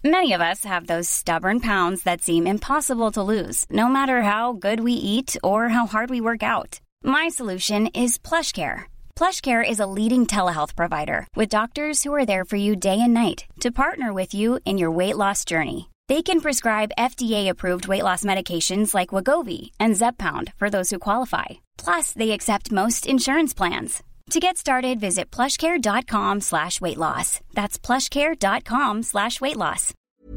Many of us have those stubborn pounds that seem impossible to lose, no matter how good we eat or how hard we work out. My solution is PlushCare. PlushCare is a leading telehealth provider with doctors who are there for you day and night to partner with you in your weight loss journey. They can prescribe FDA-approved weight loss medications like Wegovy and Zepbound for those who qualify. Plus, they accept most insurance plans. To get started, visit plushcare.com/weightloss. That's plushcare.com/weightloss.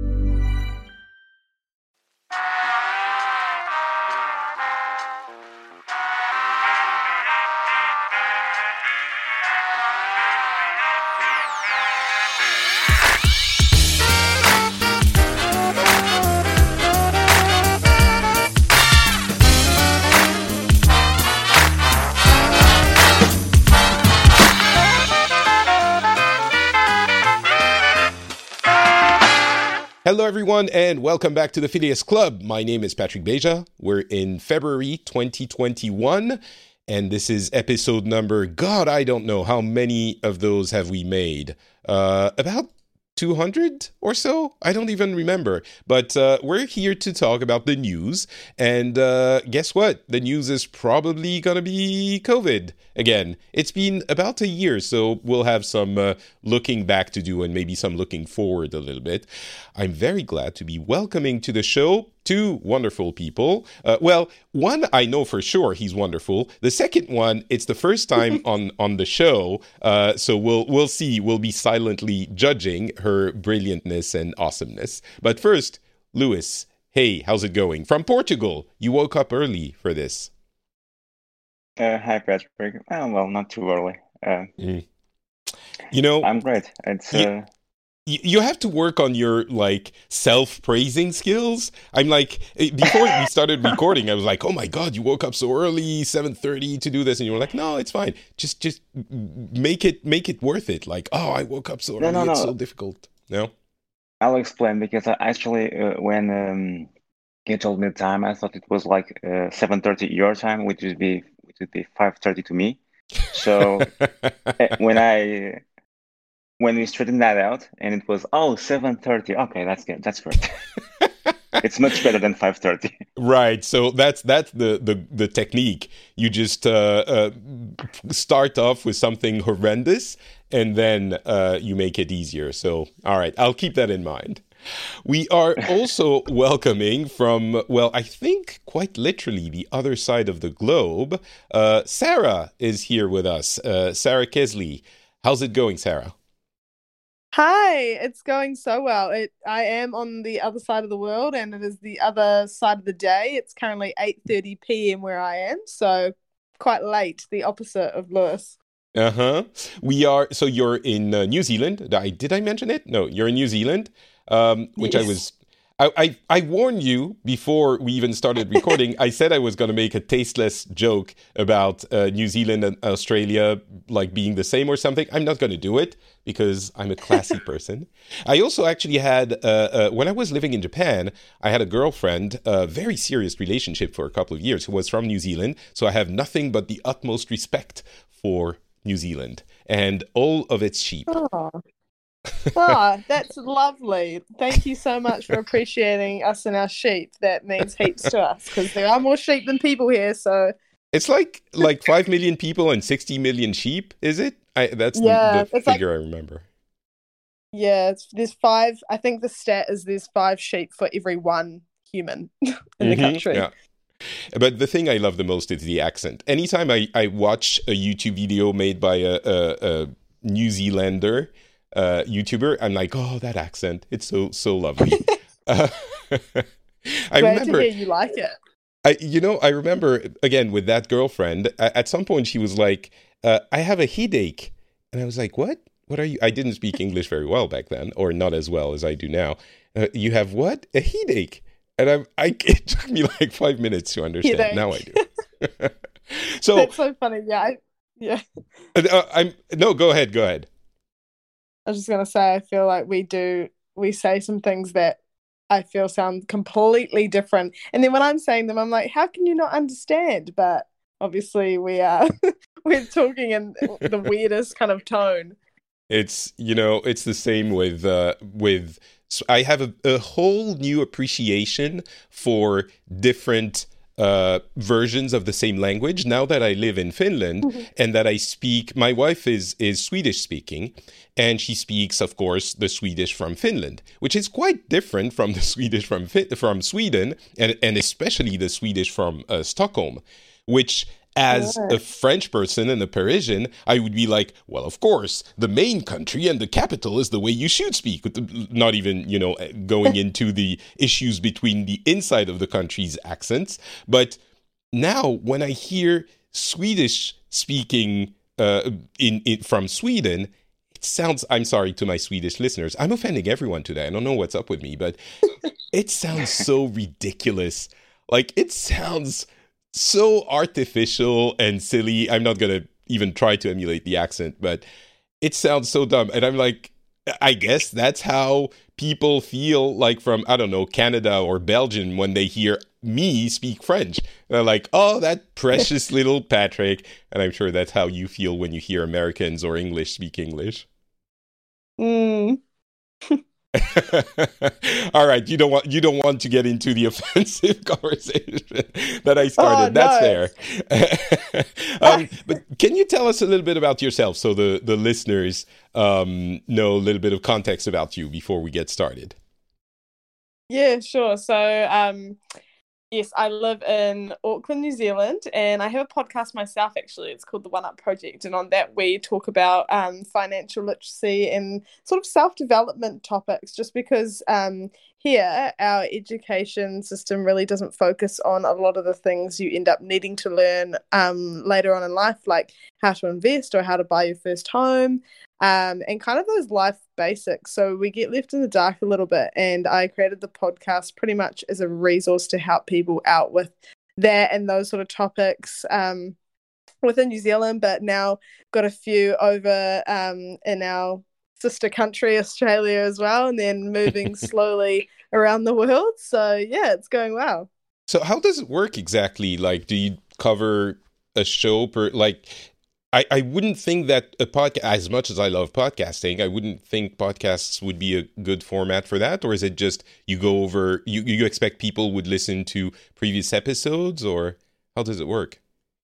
Hello, everyone, and welcome back to the Phileas Club. My name is Patrick Beja. We're in February 2021, and this is episode number, God, I don't know how many of those have we made. About 200 or so? I don't even remember. But we're here to talk about the news. And guess what? The news is probably going to be COVID again. It's been about a year, so we'll have some looking back to do and maybe some looking forward a little bit. I'm very glad to be welcoming to the show two wonderful people. Well, one I know for sure he's wonderful. The second one, it's the first time on the show, so we'll see. We'll be silently judging her brilliantness and awesomeness. But first, Lewis, hey, how's it going? From Portugal, you woke up early for this. Hi, Patrick. Well, not too early. You know, I'm great. It's you have to work on your self-praising skills. I'm before we started recording, I was like, oh my God, you woke up so early, 7:30 to do this. And you were like, no, it's fine. Just make it worth it. Like, oh, I woke up so early. No. It's so difficult. No? I'll explain because I actually, when you told me the time, I thought it was like 7:30 your time, which would be 5:30 to me. So when we straightened that out, and it was 7:30. Okay, that's good. That's great. It's much better than 5:30. Right. So that's the technique. You just start off with something horrendous, and then you make it easier. So, all right, I'll keep that in mind. We are also welcoming from, well, I think quite literally the other side of the globe. Sarah is here with us. Sarah Kesley. How's it going, Sarah? Hi, it's going so well. I am on the other side of the world, and it is the other side of the day. It's currently 8:30 p.m. where I am, so quite late, the opposite of Lewis. So you're in New Zealand. Did I mention it? No, you're in New Zealand, which Yes. I warned you before we even started recording. I said I was going to make a tasteless joke about New Zealand and Australia being the same or something. I'm not going to do it because I'm a classy person. I also actually had, when I was living in Japan, I had a girlfriend, a very serious relationship for a couple of years, who was from New Zealand. So I have nothing but the utmost respect for New Zealand and all of its sheep. Oh, that's lovely. Thank you so much for appreciating us and our sheep. That means heaps to us because there are more sheep than people here. So it's like 5 million people and 60 million sheep, is it? That's the figure I remember. Yeah, there's 5. I think the stat is there's 5 sheep for every 1 human in the country. Yeah. But the thing I love the most is the accent. Anytime I watch a YouTube video made by a New Zealander YouTuber, I'm like, oh, that accent. It's so lovely. Glad to hear you like it. I remember, again, with that girlfriend, at some point she was like, I have a headache. And I was like, what? What are you? I didn't speak English very well back then, or not as well as I do now. You have what? A headache. And it took me like 5 minutes to understand. Headache. Now I do. So that's so funny. Yeah. No, go ahead. I was just going to say, I feel like we say some things that I feel sound completely different. And then when I'm saying them, I'm like, how can you not understand? But obviously we're talking in the weirdest kind of tone. It's, it's the same with I have a whole new appreciation for different versions of the same language now that I live in Finland and that I speak. My wife is Swedish speaking, and she speaks, of course, the Swedish from Finland, which is quite different from the Swedish from Sweden, and especially the Swedish from Stockholm, which, as a French person and a Parisian, I would be like, well, of course, the main country and the capital is the way you should speak, not even, going into the issues between the inside of the country's accents. But now when I hear Swedish speaking from Sweden, it sounds, I'm sorry to my Swedish listeners, I'm offending everyone today. I don't know what's up with me, but it sounds so ridiculous. Like, it sounds so artificial and silly. I'm not going to even try to emulate the accent, but it sounds so dumb. And I'm like, I guess that's how people feel like from, I don't know, Canada or Belgium when they hear me speak French. They're like, oh, that precious little Patrick. And I'm sure that's how you feel when you hear Americans or English speak English. All right, you don't want to get into the offensive conversation that I started. That's fair. But can you tell us a little bit about yourself so the listeners know a little bit of context about you before we get started? Yeah, sure. So yes, I live in Auckland, New Zealand, and I have a podcast myself, actually. It's called The One Up Project, and on that we talk about financial literacy and sort of self-development topics, just because here our education system really doesn't focus on a lot of the things you end up needing to learn later on in life, like how to invest or how to buy your first home, and kind of those life basics. So we get left in the dark a little bit, and I created the podcast pretty much as a resource to help people out with that and those sort of topics within New Zealand, but now got a few over in our sister country, Australia, as well, and then moving slowly around the world. So yeah, it's going well. So how does it work exactly? Like, do you cover a show per, like, I wouldn't think that a podcast, as much as I love podcasting, I wouldn't think podcasts would be a good format for that. Or is it just you go over, you expect people would listen to previous episodes, or how does it work?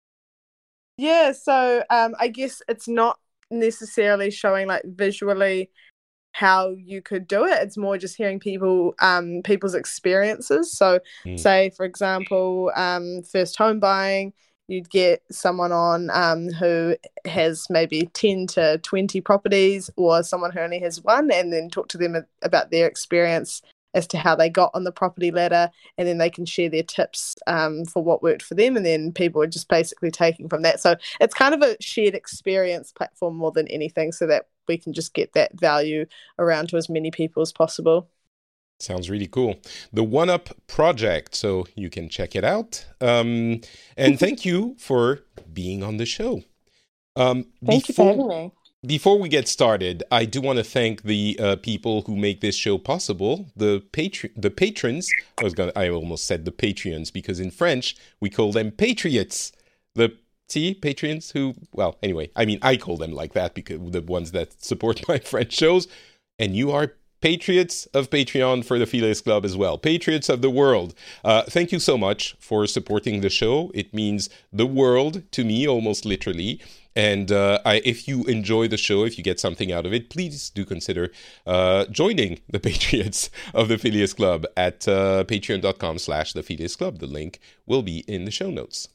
Yeah, so I guess it's not necessarily showing like visually how you could do it. It's more just hearing people's experiences. So say, for example, first home buying, you'd get someone on who has maybe 10 to 20 properties, or someone who only has one, and then talk to them about their experience as to how they got on the property ladder, and then they can share their tips for what worked for them, and then people are just basically taking from that. So it's kind of a shared experience platform more than anything, so that we can just get that value around to as many people as possible. Sounds really cool. The One Up Project, so you can check it out. And thank you for being on the show. Thank you for having me. Before we get started, I do want to thank the people who make this show possible. The patrons. I almost said the Patreons, because in French we call them patriots. Patrons who, well, anyway, I mean, I call them like that because the ones that support my French shows, and you are patriots of Patreon for the Phileas Club as well. Patriots of the world. Thank you so much for supporting the show. It means the world to me, almost literally. And if you enjoy the show, if you get something out of it, please do consider joining the Patriots of the Phileas Club at patreon.com/the Phileas Club. The link will be in the show notes.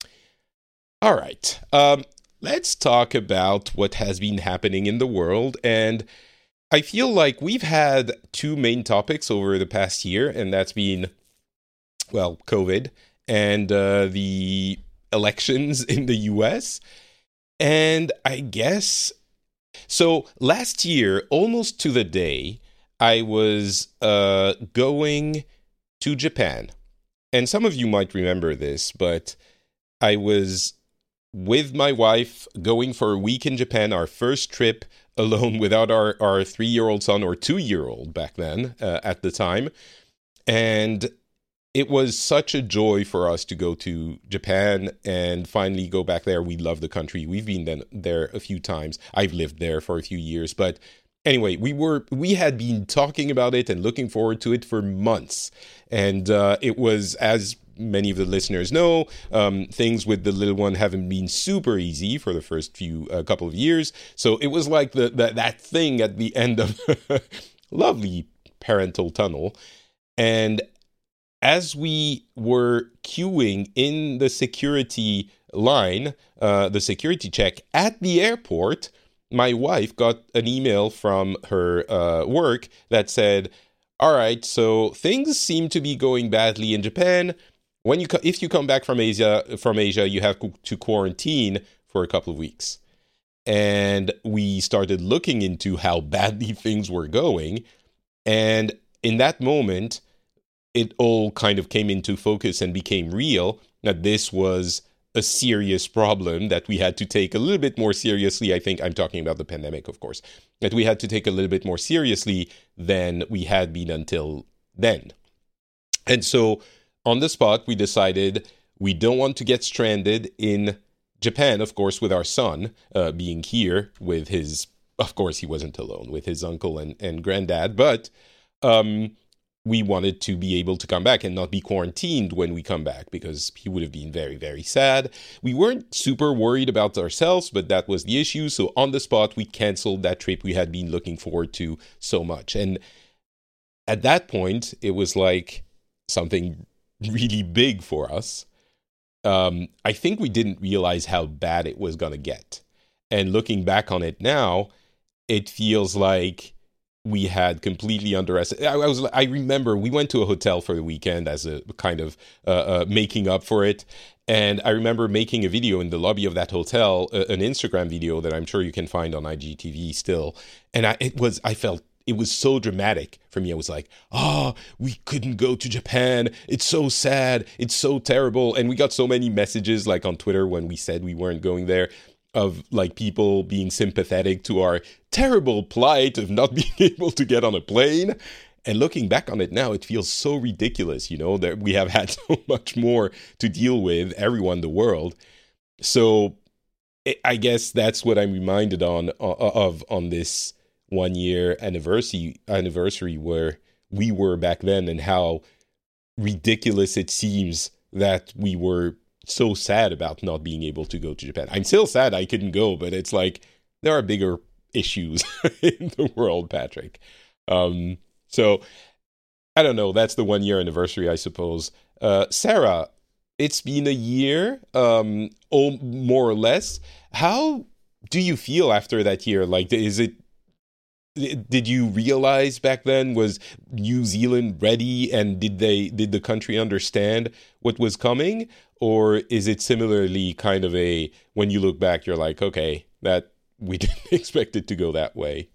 All right. Let's talk about what has been happening in the world. And I feel like we've had two main topics over the past year, and that's been, well, COVID and the elections in the US. And I guess, so last year, almost to the day, I was going to Japan. And some of you might remember this, but I was with my wife going for a week in Japan, our first trip alone without our 3-year-old son, or 2-year-old back then at the time. And it was such a joy for us to go to Japan and finally go back there. We love the country. We've been there a few times. I've lived there for a few years, but anyway, we had been talking about it and looking forward to it for months. And it was, as many of the listeners know, things with the little one haven't been super easy for the first couple of years. So it was like that thing at the end of lovely parental tunnel. And as we were queuing in the security line, the security check at the airport, my wife got an email from her work that said, all right, so things seem to be going badly in Japan. If you come back from Asia, you have to quarantine for a couple of weeks. And we started looking into how badly things were going. And in that moment, it all kind of came into focus and became real that this was a serious problem that we had to take a little bit more seriously. I think I'm talking about the pandemic, of course, that we had to take a little bit more seriously than we had been until then. And so on the spot, we decided we don't want to get stranded in Japan, of course, with our son being here with his, of course, he wasn't alone, with his uncle and granddad, but we wanted to be able to come back and not be quarantined when we come back because he would have been very, very sad. We weren't super worried about ourselves, but that was the issue. So on the spot, we canceled that trip we had been looking forward to so much. And at that point, it was like something really big for us. I think we didn't realize how bad it was going to get. And looking back on it now, it feels like we had completely underestimated. I remember we went to a hotel for the weekend as a kind of making up for it. And I remember making a video in the lobby of that hotel, an Instagram video that I'm sure you can find on IGTV still. And I felt it was so dramatic for me. I was like, we couldn't go to Japan. It's so sad. It's so terrible. And we got so many messages like on Twitter when we said we weren't going there, of like people being sympathetic to our terrible plight of not being able to get on a plane. And looking back on it now, it feels so ridiculous, that we have had so much more to deal with, everyone in the world. So I guess that's what I'm reminded of on this 1 year anniversary where we were back then, and how ridiculous it seems that we were so sad about not being able to go to Japan. I'm still sad I couldn't go, but it's like there are bigger issues in the world, Patrick. So I don't know. That's the 1 year anniversary, I suppose. Sarah, it's been a year, more or less. How do you feel after that year? Like, did you realize back then, was New Zealand ready, and did the country understand what was coming? Or is it similarly kind of when you look back, you're like, okay, that we didn't expect it to go that way?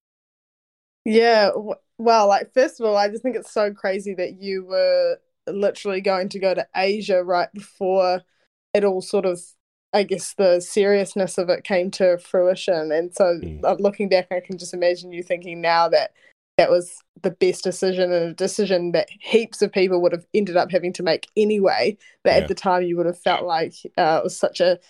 Yeah, well, like, first of all, I just think it's so crazy that you were literally going to go to Asia right before it all sort of, I guess, the seriousness of it came to fruition. And so looking back, I can just imagine you thinking now that was the best decision, and a decision that heaps of people would have ended up having to make anyway. But at the time, you would have felt like it was such a,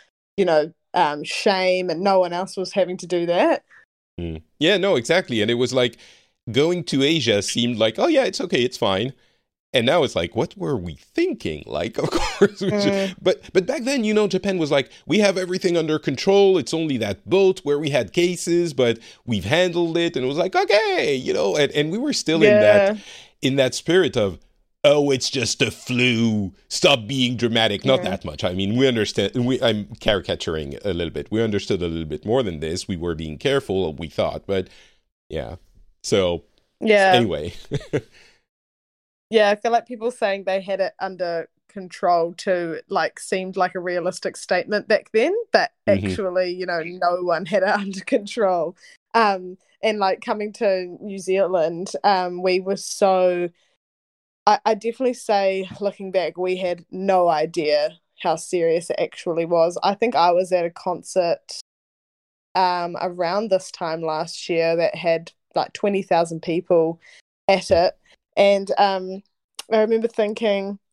shame, and no one else was having to do that. Yeah, no, exactly. And it was like going to Asia seemed like, oh yeah, it's okay, it's fine. And now it's like, what were we thinking? Like, of course. But back then, Japan was like, we have everything under control. It's only that boat where we had cases, but we've handled it. And it was like, okay, and we were still in that spirit of, oh, it's just a flu. Stop being dramatic. Not that much. I mean, we understand. I'm caricaturing a little bit. We understood a little bit more than this. We were being careful, we thought. But yeah. So anyway. Yeah, I feel like people saying they had it under control too, like, seemed like a realistic statement back then, but actually, no one had it under control. And like coming to New Zealand, we were so, I definitely say, looking back, we had no idea how serious it actually was. I think I was at a concert around this time last year that had like 20,000 people at it. And I remember thinking,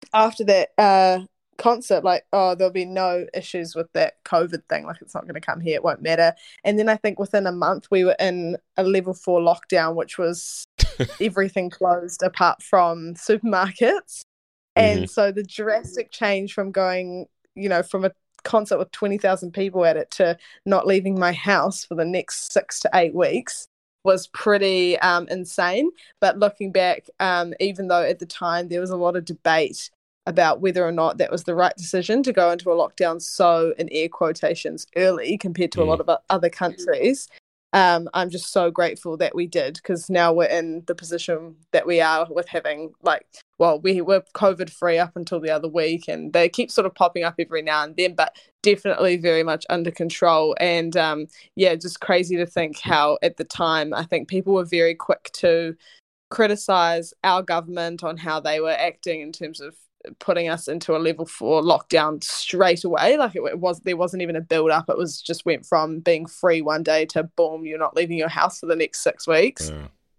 after that concert, like, oh, there'll be no issues with that COVID thing. Like, it's not going to come here. It won't matter. And then I think within a month, we were in a level 4 lockdown, which was everything closed apart from supermarkets. And so the drastic change from going, from a concert with 20,000 people at it to not leaving my house for the next 6 to 8 weeks was pretty insane. But looking back, even though at the time there was a lot of debate about whether or not that was the right decision to go into a lockdown so, in air quotations, early compared to a lot of other countries, I'm just so grateful that we did, because now we're in the position that we are with having, we were COVID-free up until the other week, and they keep sort of popping up every now and then, but definitely very much under control. And just crazy to think how at the time I think people were very quick to criticize our government on how they were acting in terms of putting us into a level 4 lockdown straight away. Like there wasn't even a build up. It was just went from being free one day to boom, you're not leaving your house for the next 6 weeks.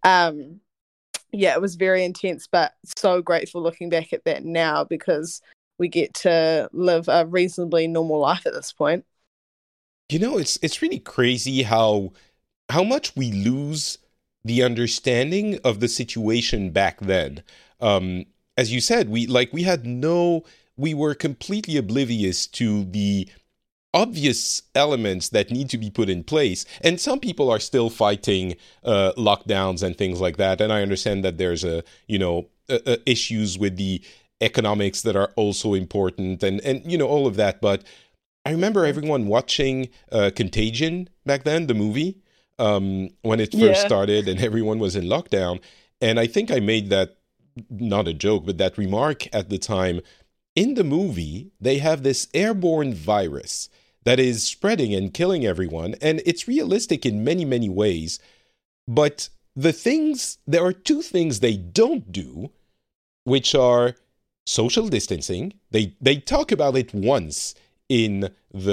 It was very intense, but so grateful looking back at that now, because we get to live a reasonably normal life at this point. It's really crazy how much we lose the understanding of the situation back then. As you said, we were completely oblivious to the obvious elements that need to be put in place. And some people are still fighting lockdowns and things like that. And I understand that there's issues with the economics that are also important and all of that. But I remember everyone watching Contagion back then, the movie, when it first started and everyone was in lockdown. And I think I made that, not a joke, but that remark at the time. In the movie, they have this airborne virus that is spreading and killing everyone, and it's realistic in many, many ways. But there are two things they don't do, which are social distancing. They talk about it once in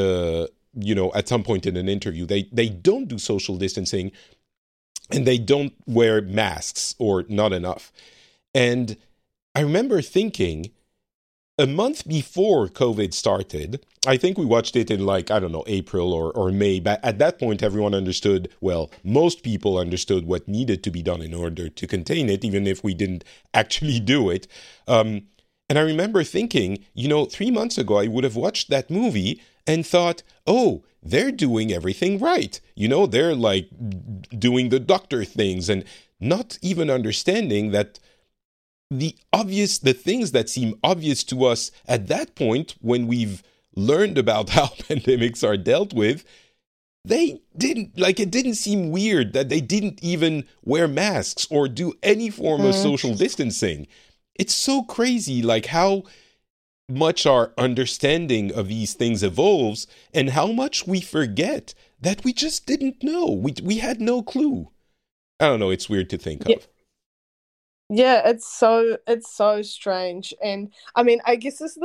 at some point in an interview. They don't do social distancing, and they don't wear masks, or not enough. And I remember thinking, a month before COVID started, I think we watched it in April or May. But at that point, everyone understood, most people understood what needed to be done in order to contain it, even if we didn't actually do it. And I remember thinking, 3 months ago, I would have watched that movie and thought, oh, they're doing everything right. They're doing the doctor things, and not even understanding that the things that seem obvious to us at that point, when we've learned about how pandemics are dealt with, it didn't seem weird that they didn't even wear masks or do any form of social distancing. It's so crazy, how much our understanding of these things evolves and how much we forget that we just didn't know. We had no clue. I don't know. It's weird to think of. Yeah, it's so strange. And I mean, I guess this is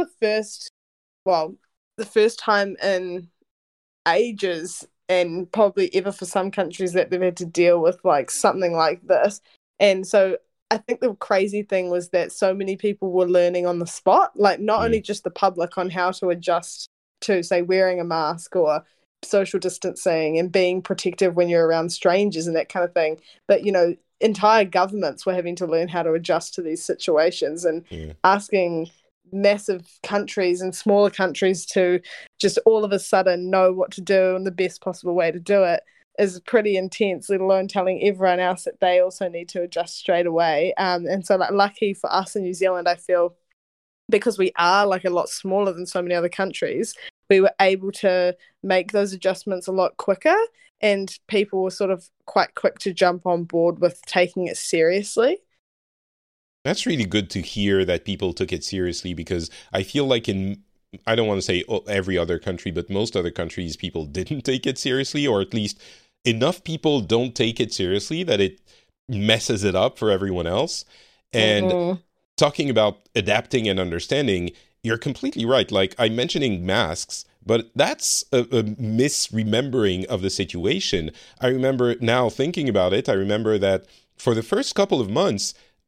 the first time in ages, and probably ever for some countries, that they've had to deal with something like this. And so I think the crazy thing was that so many people were learning on the spot, not only just the public on how to adjust to, say, wearing a mask or social distancing and being protective when you're around strangers and that kind of thing, but entire governments were having to learn how to adjust to these situations, and asking massive countries and smaller countries to just all of a sudden know what to do and the best possible way to do it is pretty intense, let alone telling everyone else that they also need to adjust straight away. And so lucky for us in New Zealand, I feel, because we are a lot smaller than so many other countries, we were able to make those adjustments a lot quicker, and people were sort of quite quick to jump on board with taking it seriously. That's really good to hear that people took it seriously, because I feel like I don't want to say every other country, but most other countries, people didn't take it seriously, or at least enough people don't take it seriously that it messes it up for everyone else. And talking about adapting and understanding, you're completely right. I'm mentioning masks, but that's a misremembering of the situation. I remember now thinking about it. I remember that for the first couple of months,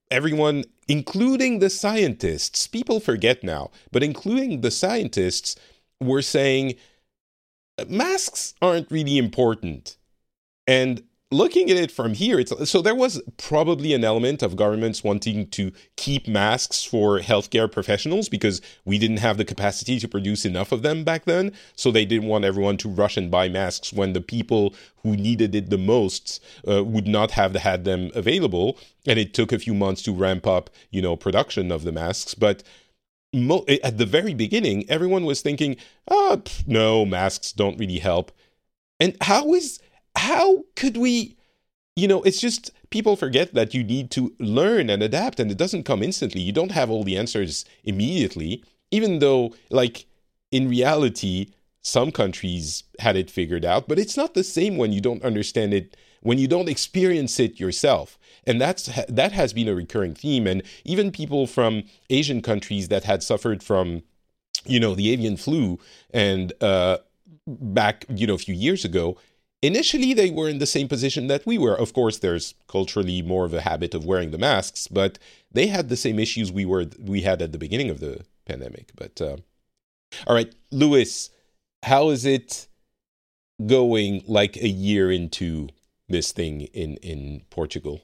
everyone, including the scientists, people forget now, but including the scientists, were saying masks aren't really important. And looking at it from here, so there was probably an element of governments wanting to keep masks for healthcare professionals because we didn't have the capacity to produce enough of them back then. So they didn't want everyone to rush and buy masks when the people who needed it the most would not have had them available. And it took a few months to ramp up, production of the masks. But at the very beginning, everyone was thinking, no, masks don't really help. And how could we, it's just people forget that you need to learn and adapt, and it doesn't come instantly. You don't have all the answers immediately, even though, in reality, some countries had it figured out, but it's not the same when you don't understand it, when you don't experience it yourself. And that has been a recurring theme. And even people from Asian countries that had suffered from, the avian flu and back, a few years ago, initially, they were in the same position that we were. Of course, there's culturally more of a habit of wearing the masks, but they had the same issues we had at the beginning of the pandemic. But all right, Louis, how is it going a year into this thing in Portugal?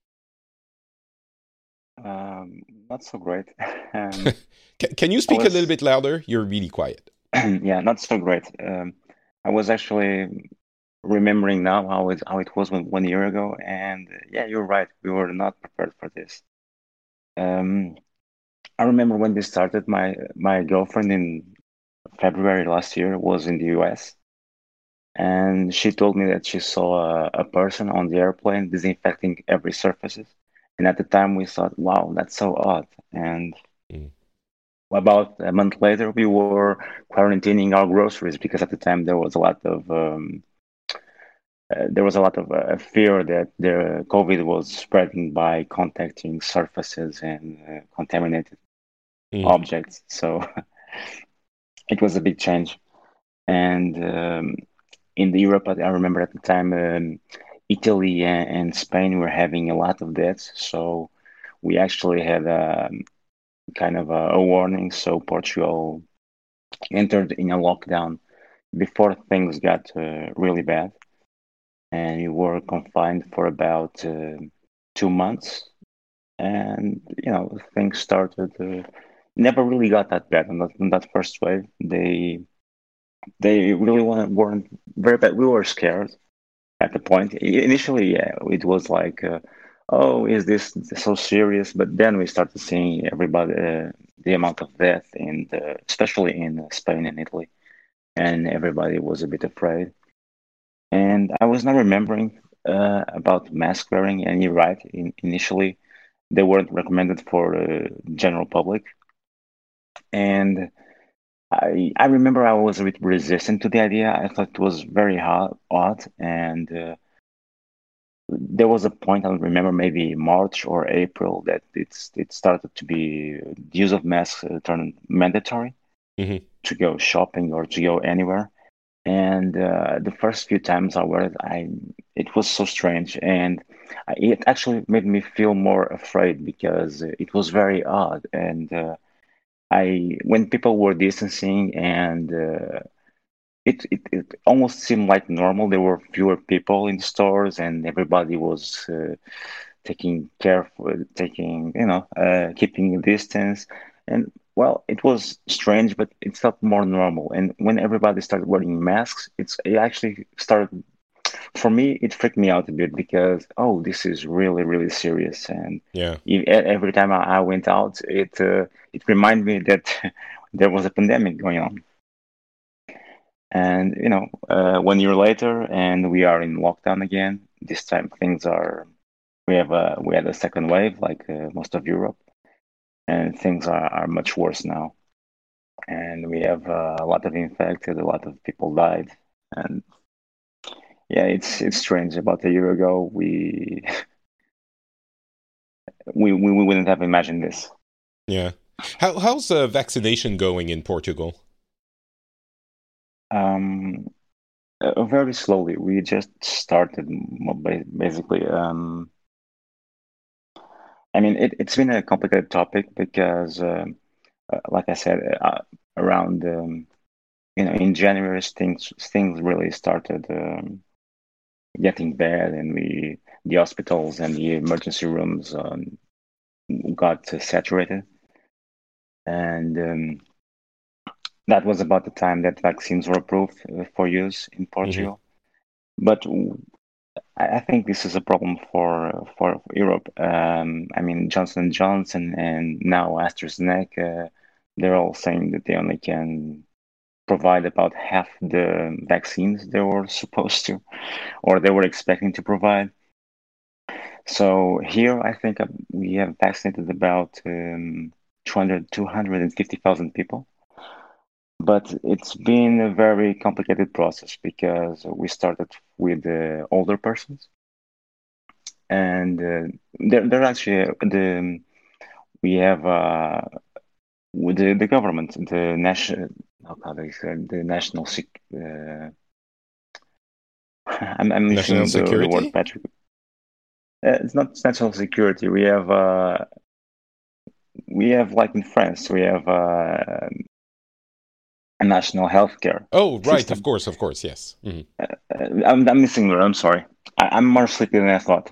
Not so great. Can you speak a little bit louder? You're really quiet. Yeah, not so great. I was actually remembering now how it was 1 year ago, and yeah, you're right. We were not prepared for this. I remember when this started. My girlfriend in February last year was in the US, and she told me that she saw a person on the airplane disinfecting every surfaces. And at the time, we thought, "Wow, that's so odd." And about a month later, we were quarantining our groceries because at the time there was a lot of fear that the COVID was spreading by contacting surfaces and contaminated objects. So it was a big change. And in the Europe, I remember at the time, Italy and Spain were having a lot of deaths. So we actually had kind of a warning. So Portugal entered in a lockdown before things got really bad. And we were confined for about 2 months. And, things started, never really got that bad in that first wave. They really weren't very bad. We were scared at the point. Initially, yeah, it was like, oh, is this so serious? But then we started seeing everybody, the amount of death, especially in Spain and Italy. And everybody was a bit afraid. And I was not remembering about mask wearing, and you're right. Initially, they weren't recommended for the general public. And I remember I was a bit resistant to the idea. I thought it was very odd. And there was a point, I don't remember, maybe March or April, that it started to be the use of masks turned mandatory to go shopping or to go anywhere. And the first few times I wore it, it was so strange, and it actually made me feel more afraid because it was very odd. And when people were distancing, and it almost seemed like normal. There were fewer people in stores, and everybody was taking care, keeping a distance. And well, it was strange, but it felt more normal. And when everybody started wearing masks, it actually started, for me, it freaked me out a bit because, oh, this is really, really serious. And yeah, every time I went out, it reminded me that there was a pandemic going on. And 1 year later, and we are in lockdown again. This time we had a second wave, like most of Europe. And things are much worse now. And we have a lot of infected, a lot of people died. And yeah, it's strange. About a year ago, we wouldn't have imagined this. Yeah. How's vaccination going in Portugal? Very slowly. We just started, basically. I mean, it's been a complicated topic because, like I said, around in January, things really started getting bad, and the hospitals and the emergency rooms got saturated, and that was about the time that vaccines were approved for use in Portugal. But I think this is a problem for Europe. I mean, Johnson & Johnson and now AstraZeneca, they're all saying that they only can provide about half the vaccines they were supposed to, or they were expecting to provide. So here, I think we have vaccinated about 250,000 people. But it's been a very complicated process because we started with older persons, and they're actually we have with the government, the national, how they say, the national I'm missing the word, Patrick. It's not national security. We have like in France, we have a national healthcare. Oh, right. System. Of course, yes. Mm-hmm. I'm missing there. I'm sorry. I'm more sleepy than I thought.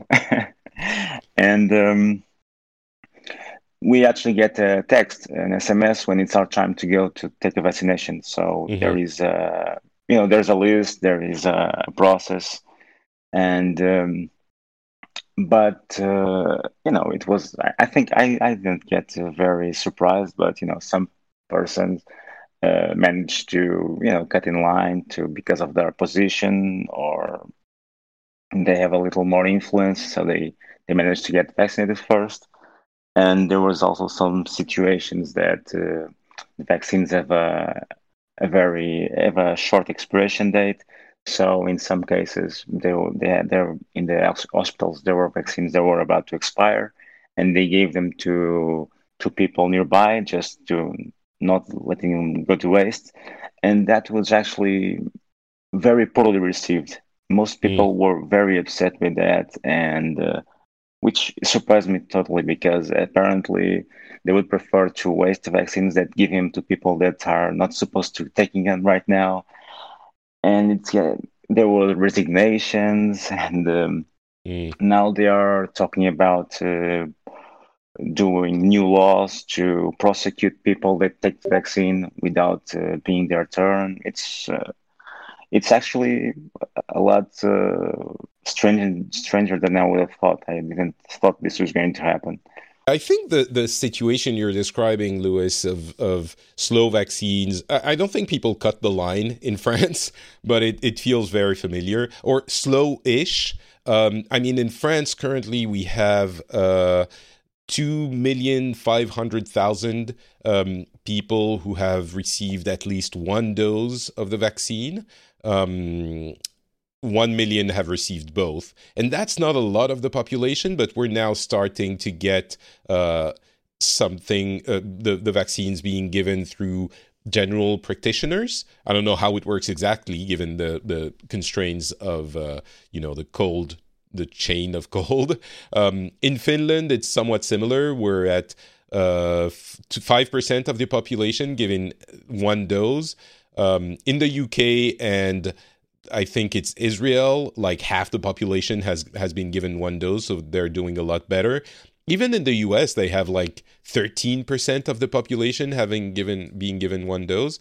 And we actually get a text, an SMS, when it's our time to go to take a vaccination. So there is there's a list, there is a process, and but it was. I think I didn't get very surprised, but some persons managed to cut in line because of their position, or they have a little more influence, so they managed to get vaccinated first. And there was also some situations that the vaccines have a short expiration date. So in some cases, they're in the hospitals, there were vaccines that were about to expire, and they gave them to people nearby just to not letting them go to waste. And that was actually very poorly received. Most people were very upset with that, and which surprised me totally, because apparently they would prefer to waste the vaccines that give them to people that are not supposed to taking them right now. And there were resignations, and now they are talking about doing new laws to prosecute people that take the vaccine without being their turn. It's actually a lot stranger than I would have thought. I didn't thought this was going to happen. I think the situation you're describing, Louis, of slow vaccines, I don't think people cut the line in France, but it feels very familiar, or slow-ish. I mean, in France, currently, we have 2,500,000 people who have received at least one dose of the vaccine. 1 million have received both. And that's not a lot of the population, but we're now starting to get the vaccines being given through general practitioners. I don't know how it works exactly, given the constraints of, the chain of cold. In Finland, it's somewhat similar. We're at 5% of the population given one dose. In the UK and I think it's Israel, like half the population has been given one dose, so they're doing a lot better. Even in the US, they have like 13% of the population being given one dose.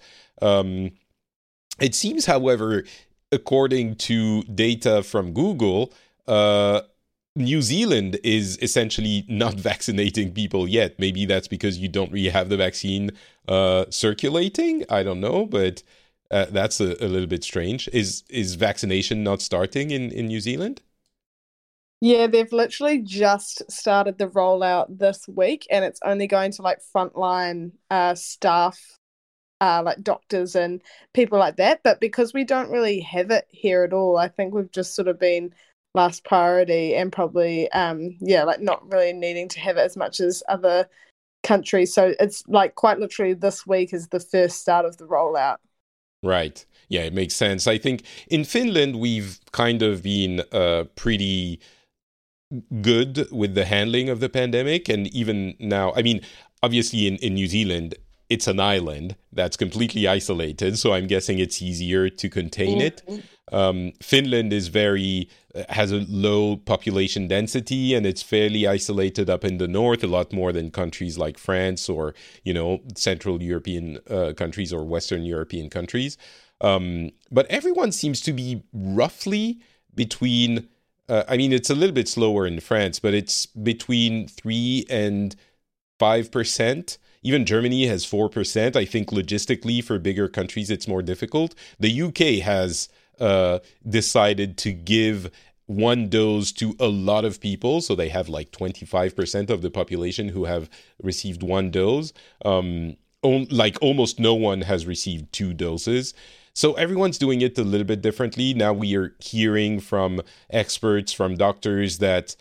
It seems, however, according to data from Google, New Zealand is essentially not vaccinating people yet. Maybe that's because you don't really have the vaccine circulating. I don't know, but that's a little bit strange. Is vaccination not starting in New Zealand? Yeah, they've literally just started the rollout this week, and it's only going to like frontline staff, like doctors and people like that. But because we don't really have it here at all, I think we've just sort of been last priority, and probably like not really needing to have it as much as other countries. So it's like quite literally this week is the first start of the rollout. Right. Yeah, it makes sense. I think in Finland, we've kind of been pretty good with the handling of the pandemic. And even now, I mean, obviously in New Zealand, it's an island that's completely isolated, so I'm guessing it's easier to contain it. Finland has a low population density, and it's fairly isolated up in the north, a lot more than countries like France or, Central European countries or Western European countries. But everyone seems to be roughly between, it's a little bit slower in France, but it's between 3 and 5%. Even Germany has 4%. I think logistically for bigger countries, it's more difficult. The UK has decided to give one dose to a lot of people. So they have like 25% of the population who have received one dose. Like almost no one has received 2 doses. So everyone's doing it a little bit differently. Now we are hearing from experts, from doctors that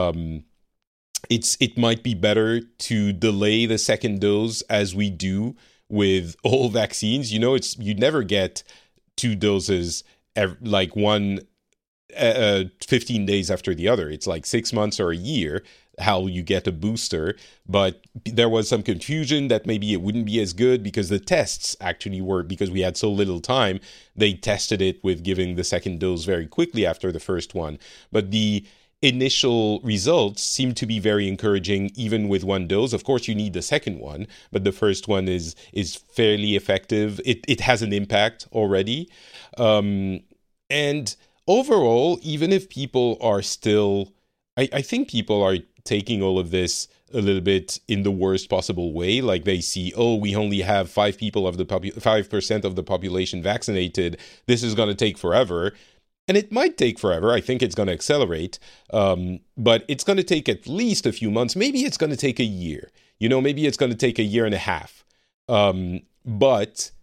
it might be better to delay the second dose, as we do with all vaccines. You never get 2 doses like one 15 days after the other. It's like 6 months or a year how you get a booster. But there was some confusion that maybe it wouldn't be as good because the tests actually were, because we had so little time, they tested it with giving the second dose very quickly after the first one. But the initial results seem to be very encouraging, even with one dose. Of course, you need the second one, but the first one is fairly effective. It has an impact already. And overall, even if people are still, I think people are taking all of this a little bit in the worst possible way. Like they see, we only have 5% of the population vaccinated. This is going to take forever. And it might take forever. I think it's going to accelerate. But it's going to take at least a few months. Maybe it's going to take a year. Maybe it's going to take a year and a half. But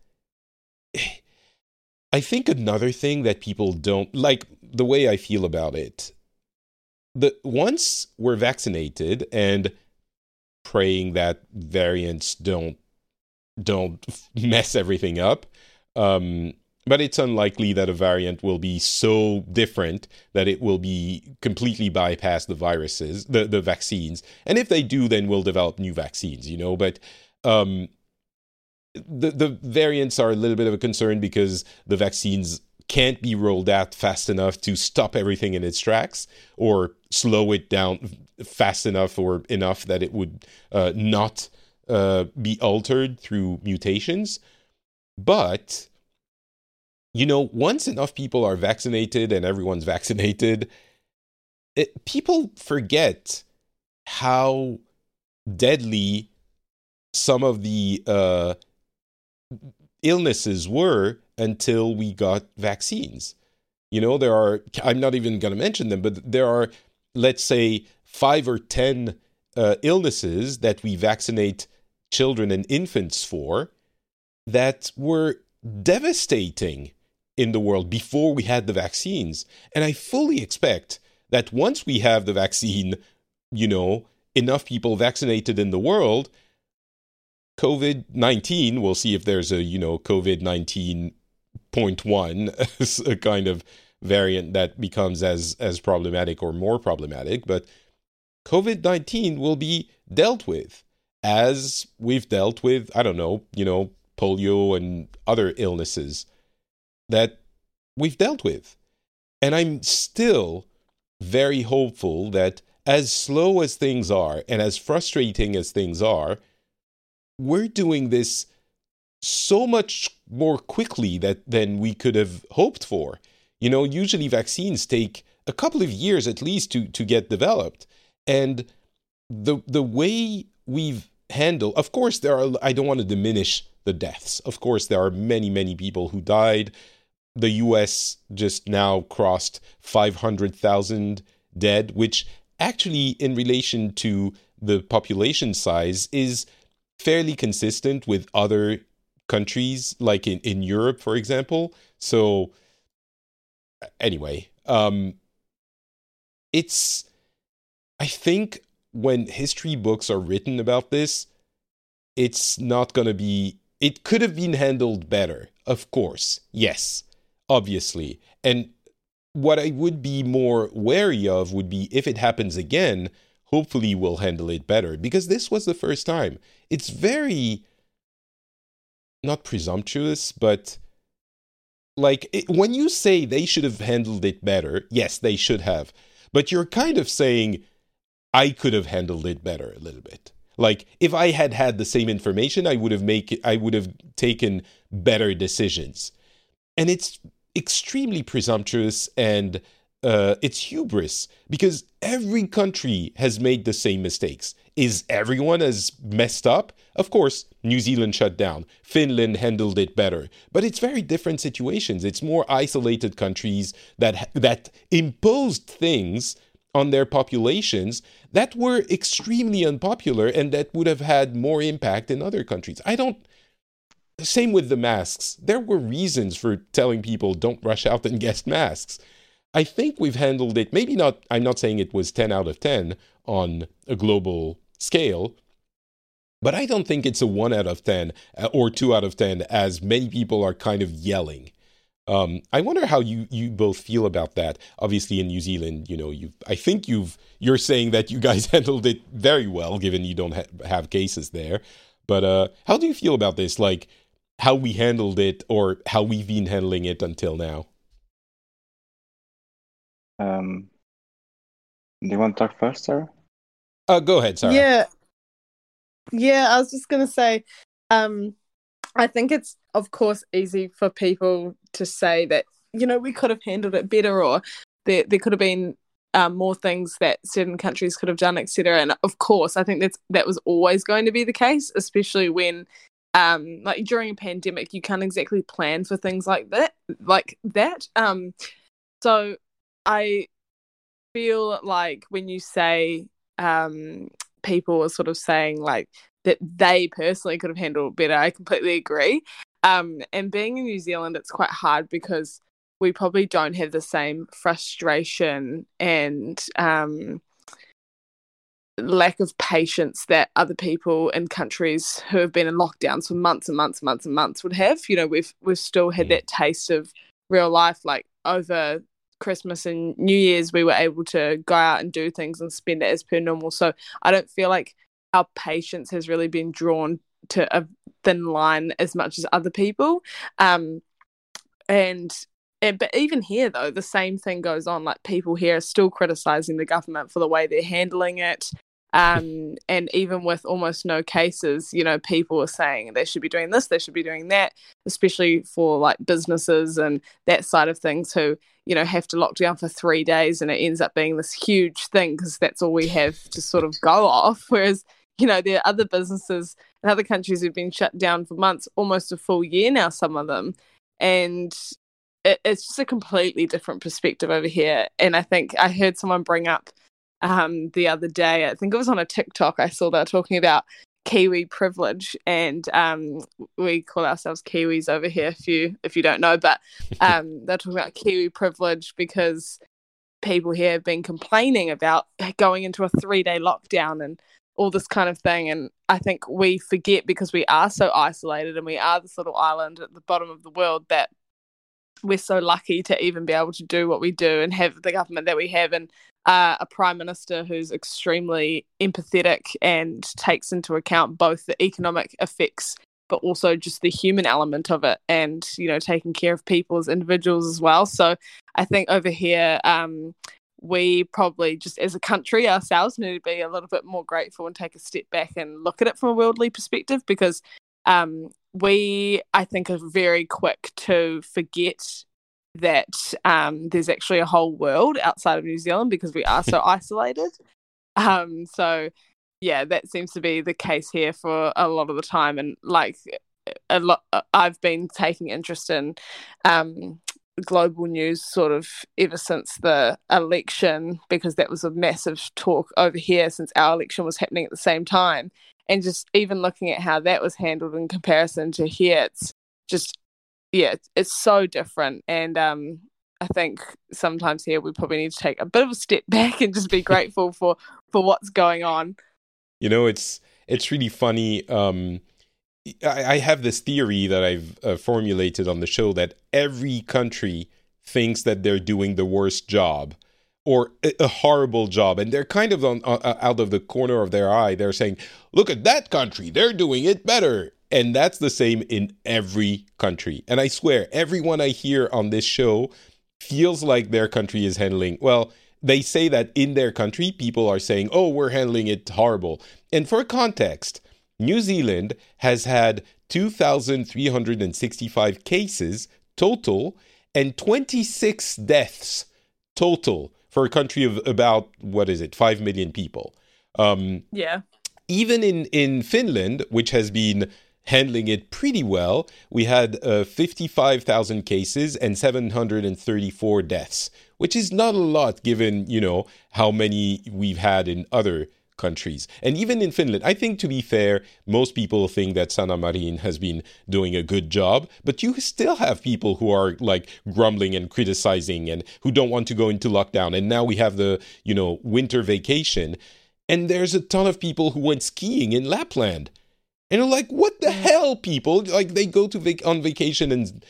I think another thing that people don't like, the way I feel about it, once we're vaccinated, and praying that variants don't mess everything up, but it's unlikely that a variant will be so different that it will be completely bypass the viruses, the vaccines. And if they do, then we'll develop new vaccines, But the variants are a little bit of a concern because the vaccines can't be rolled out fast enough to stop everything in its tracks, or slow it down fast enough or enough that it would not be altered through mutations. But once enough people are vaccinated and everyone's vaccinated, people forget how deadly some of the illnesses were until we got vaccines. I'm not even going to mention them, but there are, let's say, 5 or 10 illnesses that we vaccinate children and infants for that were devastating in the world before we had the vaccines. And I fully expect that once we have the vaccine, enough people vaccinated in the world, COVID-19, we'll see if there's a, COVID-19.1, a kind of variant that becomes as problematic or more problematic. But COVID-19 will be dealt with as we've dealt with, polio and other illnesses that we've dealt with. And I'm still very hopeful that as slow as things are and as frustrating as things are, we're doing this so much more quickly than we could have hoped for. Usually vaccines take a couple of years at least to get developed. And the way we've handled, of course, I don't want to diminish the deaths. Of course, there are many, many people who died. The US just now crossed 500,000 dead, which actually, in relation to the population size, is fairly consistent with other countries, like in Europe, for example. So anyway, I think when history books are written about this, it's not going to be, it could have been handled better, of course. Yes, obviously. And what I would be more wary of would be if it happens again, hopefully we'll handle it better. Because this was the first time. It's very, not presumptuous, but when you say they should have handled it better, yes, they should have. But you're kind of saying, I could have handled it better a little bit. Like, if I had had the same information, I would have taken better decisions. And it's extremely presumptuous, and it's hubris, because every country has made the same mistakes. Is everyone as messed up? Of course, New Zealand shut down. Finland handled it better. But it's very different situations. It's more isolated countries that imposed things on their populations that were extremely unpopular and that would have had more impact in other countries. Same with the masks. There were reasons for telling people don't rush out and get masks. I think we've handled it, maybe not, I'm not saying it was 10 out of 10 on a global scale, but I don't think it's a 1 out of 10 or 2 out of 10 as many people are kind of yelling. I wonder how you both feel about that. Obviously in New Zealand, you're saying that you guys handled it very well, given you don't have cases there. But how do you feel about this? Like, how we handled it or how we've been handling it until now? Do you want to talk first, Sarah? Go ahead, Sarah. Yeah, I was just going to say, I think it's, of course, easy for people to say that, we could have handled it better, or there could have been more things that certain countries could have done, etc. And of course, I think that was always going to be the case, especially when, like during a pandemic, you can't exactly plan for things like that. So I feel like when you say people are sort of saying like that they personally could have handled it better, I completely agree. And being in New Zealand, it's quite hard because we probably don't have the same frustration and lack of patience that other people in countries who have been in lockdowns for months and months and months and months would have. We've still had that taste of real life. Like over Christmas and New Year's, we were able to go out and do things and spend it as per normal. So I don't feel like our patience has really been drawn to a thin line as much as other people. But even here, though, the same thing goes on. Like, people here are still criticising the government for the way they're handling it. And even with almost no cases, people are saying they should be doing this, they should be doing that, especially for like businesses and that side of things who, have to lock down for 3 days, and it ends up being this huge thing because that's all we have to sort of go off. Whereas, there are other businesses in other countries who've been shut down for months, almost a full year now, some of them. And it's just a completely different perspective over here. And I think I heard someone bring up the other day, I think it was on a TikTok, I saw they were talking about Kiwi privilege, and we call ourselves Kiwis over here if you don't know, but they're talking about Kiwi privilege because people here have been complaining about going into a 3-day lockdown and all this kind of thing. And I think we forget, because we are so isolated and we are this little island at the bottom of the world, that we're so lucky to even be able to do what we do and have the government that we have, and a prime minister who's extremely empathetic and takes into account both the economic effects but also just the human element of it, and taking care of people as individuals as well. So I think over here we probably just as a country ourselves need to be a little bit more grateful and take a step back and look at it from a worldly perspective, because we, I think, are very quick to forget that there's actually a whole world outside of New Zealand because we are so isolated. So yeah, that seems to be the case here for a lot of the time. And like I've been taking interest in global news sort of ever since the election, because that was a massive talk over here since our election was happening at the same time. And just even looking at how that was handled in comparison to here, it's just, it's so different. And I think sometimes here we probably need to take a bit of a step back and just be grateful for what's going on. It's really funny. I have this theory that I've formulated on the show that every country thinks that they're doing the worst job or a horrible job, and they're kind of out of the corner of their eye, they're saying, look at that country, they're doing it better. And that's the same in every country. And I swear, everyone I hear on this show feels like their country is handling, well, they say that in their country, people are saying, oh, we're handling it horrible. And for context, New Zealand has had 2,365 cases total and 26 deaths total for a country of about, 5 million people. Yeah. Even in Finland, which has been handling it pretty well, we had 55,000 cases and 734 deaths, which is not a lot given, how many we've had in other countries. And even in Finland, I think, to be fair, most people think that Sanna Marin has been doing a good job, but you still have people who are like grumbling and criticizing and who don't want to go into lockdown. And now we have the, winter vacation, and there's a ton of people who went skiing in Lapland. And you're like, what the hell, people? Like, they go to on vacation and,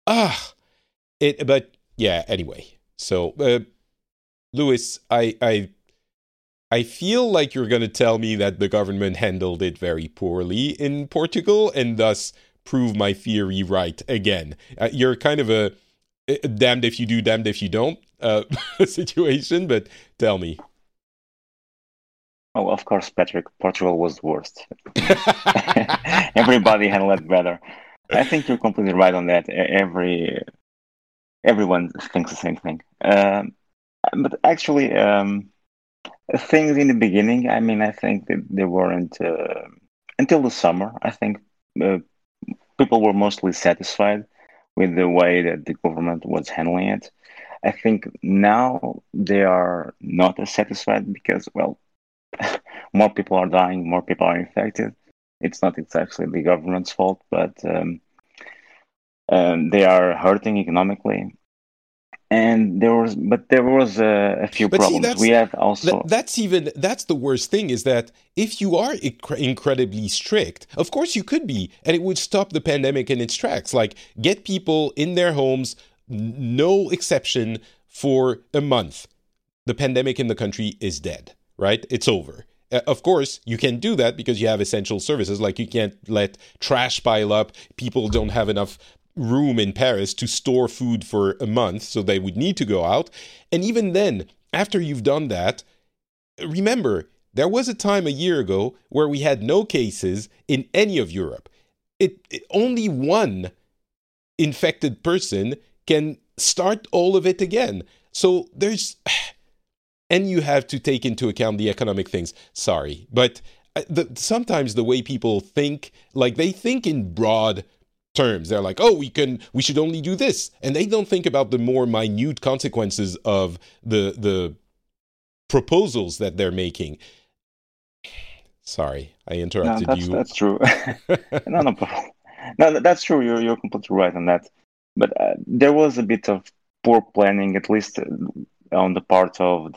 but yeah, anyway. So, Lewis, I feel like you're going to tell me that the government handled it very poorly in Portugal and thus prove my theory right again. You're kind of a damned if you do, damned if you don't situation, but tell me. Oh, of course, Patrick. Portugal was the worst. Everybody handled it better. I think you're completely right on that. Everyone thinks the same thing. But actually, things in the beginning, I think that they weren't until the summer. I think people were mostly satisfied with the way that the government was handling it. I think now they are not as satisfied because, well, more people are dying, more people are infected. It's not exactly the government's fault, but they are hurting economically. And there was a few problems. See, we have also that's the worst thing is that if you are incredibly strict, of course you could be, and it would stop the pandemic in its tracks. Like, get people in their homes, no exception, for a month. The pandemic in the country is dead, right? It's over. Of course, you can do that because you have essential services. Like, you can't let trash pile up. People don't have enough room in Paris to store food for a month, so they would need to go out. And even then, after you've done that, remember, there was a time a year ago where we had no cases in any of Europe. Only one infected person can start all of it again. So and you have to take into account the economic things. Sorry, but sometimes the way people think, like, they think in broad terms. They're like, oh, we should only do this. And they don't think about the more minute consequences of the proposals that they're making. Sorry, I interrupted you. That's true. No problem. No, that's true. You're completely right on that. But there was a bit of poor planning, at least on the part of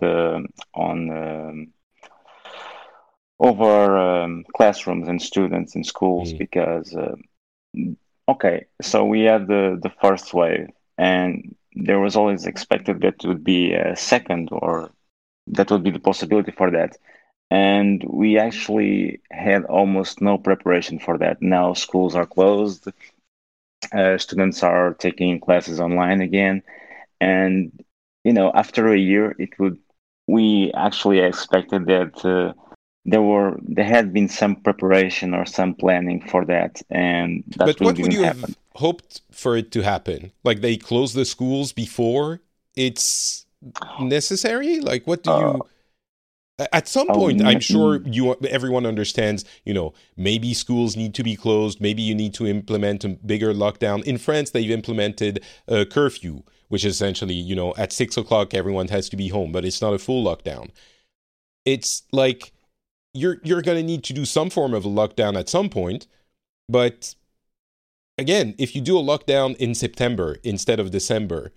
over classrooms and students in schools, because okay, so we had the first wave, and there was always expected that it would be a second, or that would be the possibility for that. And we actually had almost no preparation for that. Now schools are closed, students are taking classes online again, and after a year, we actually expected that there had been some preparation or some planning for that, and that's what would you have hoped for it to happen? Like, they close the schools before it's necessary? Like, what do you? At some point, I'm sure everyone understands. Maybe schools need to be closed. Maybe you need to implement a bigger lockdown. In France, they've implemented a curfew, which is essentially, at 6:00 everyone has to be home, but it's not a full lockdown. It's like, you're going to need to do some form of a lockdown at some point. But again, if you do a lockdown in September instead of December,